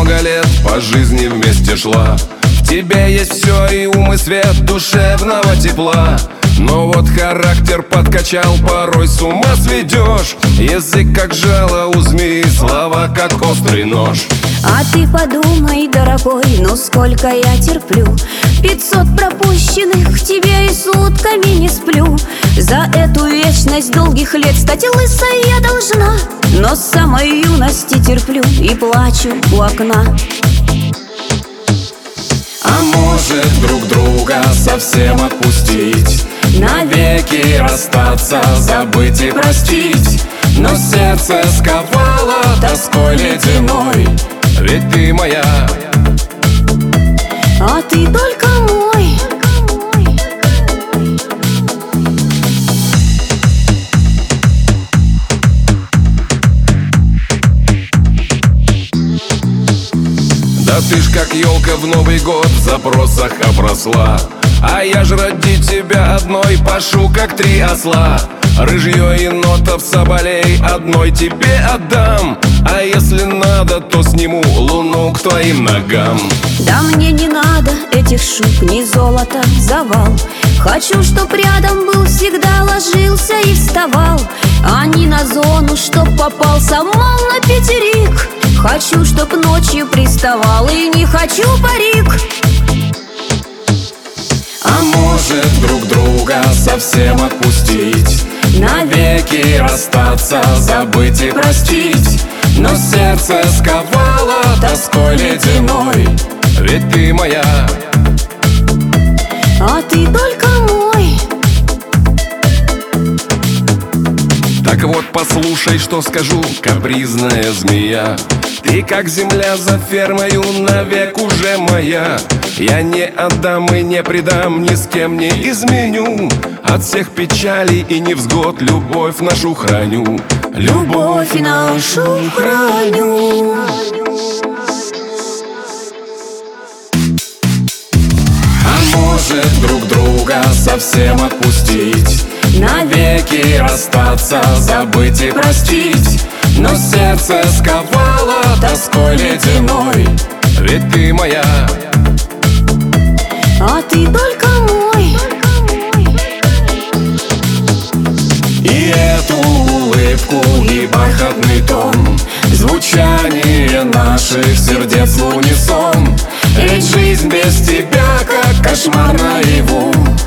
много лет по жизни вместе шла. В тебе есть все, и ум, и свет душевного тепла. Но вот характер подкачал, порой с ума сведешь. Язык как жало у змеи, слова как острый нож. А ты подумай, дорогой, ну сколько я терплю. 500 пропущенных тебе и сутками не сплю. За эту вечность долгих лет стать лысой я должна. Но с самой юности терплю и плачу у окна. А может друг друга совсем отпустить, навеки расстаться, забыть и простить. Но сердце сковало тоской ледяной, ведь ты моя, а ты только мой. Да ты ж как елка в Новый год в запросах обросла. А я ж ради тебя одной пашу, как 3 осла. Рыжье енотов соболей одной тебе отдам. А если надо, то сниму луну к твоим ногам. Да мне не надо этих шуб, ни золота завал. Хочу, чтоб рядом был, всегда ложился и вставал. А не на зону, чтоб попался, мол, на пятерик. Хочу, чтоб ночью приставал, и не хочу парик. А может друг друга совсем отпустить, навеки расстаться, забыть и простить. Но сердце сковало тоской ледяной, ведь ты моя, а ты только мой. Так вот послушай, что скажу, капризная змея. Ты как земля за фермою, навек уже моя. Я не отдам и не предам, ни с кем не изменю. От всех печалей и невзгод любовь нашу храню. Любовь нашу храню. А может друг друга совсем отпустить, навеки расстаться, забыть и простить. Но сердце сковало тоской ледяной, ведь ты моя, а ты только мой. и эту улыбку, и бархатный тон, звучание наших сердец в унисон. Ведь жизнь без тебя, как кошмар наяву.